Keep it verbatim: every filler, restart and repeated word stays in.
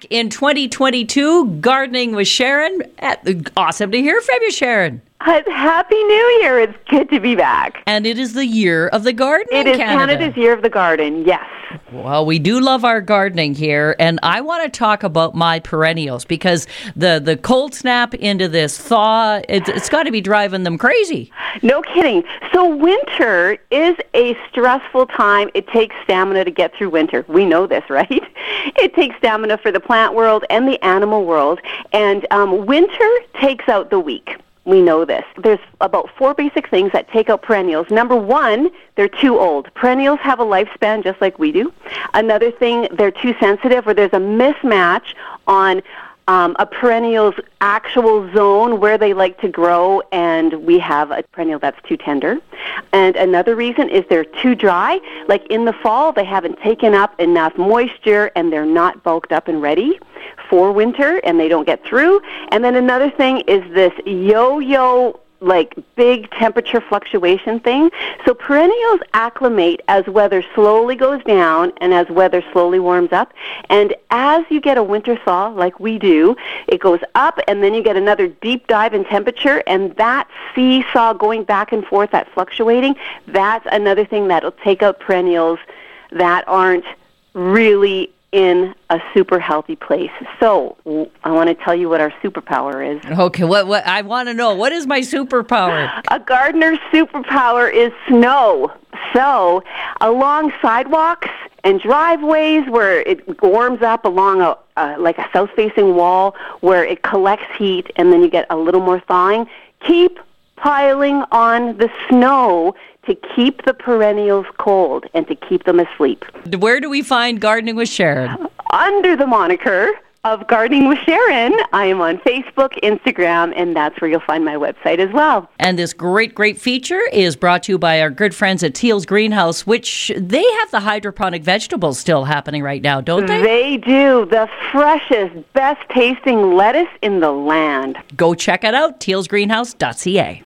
back in twenty twenty-two, Gardening with Sharon. Awesome to hear from you, Sharon. Happy New Year. It's good to be back. And it is the year of the garden It in is Canada. Canada's Year of the Garden, yes. Well, we do love our gardening here, and I want to talk about my perennials because the, the cold snap into this thaw, it, it's got to be driving them crazy. No kidding. So winter is a stressful time. It takes stamina to get through winter. We know this, right? It takes stamina for the plant world and the animal world, and um, winter takes out the weak. We know this. There's about four basic things that take out perennials. Number one, they're too old. Perennials have a lifespan just like we do. Another thing, they're too sensitive, or there's a mismatch on um, a perennial's actual zone where they like to grow, and we have a perennial that's too tender. And another reason is they're too dry. Like in the fall, they haven't taken up enough moisture, and they're not bulked up and ready for winter, and they don't get through. And then another thing is this yo-yo, like big temperature fluctuation thing. So perennials acclimate as weather slowly goes down and as weather slowly warms up. And as you get a winter thaw, like we do, it goes up, and then you get another deep dive in temperature, and that seesaw going back and forth, that fluctuating, that's another thing that'll take out perennials that aren't really in a super healthy place. So I want to tell you what our superpower is. Okay, what what I want to know, what is my superpower? A gardener's superpower is snow. So along sidewalks and driveways where it warms up along a uh, like a south-facing wall where it collects heat and then you get a little more thawing, keep piling on the snow to keep the perennials cold and to keep them asleep. Where do we find Gardening with Sharon? Under the moniker of Gardening with Sharon, I am on Facebook, Instagram, and that's where you'll find my website as well. And this great, great feature is brought to you by our good friends at Teal's Greenhouse, which they have the hydroponic vegetables still happening right now, don't they? They do. The freshest, best tasting lettuce in the land. Go check it out, teals greenhouse dot c a.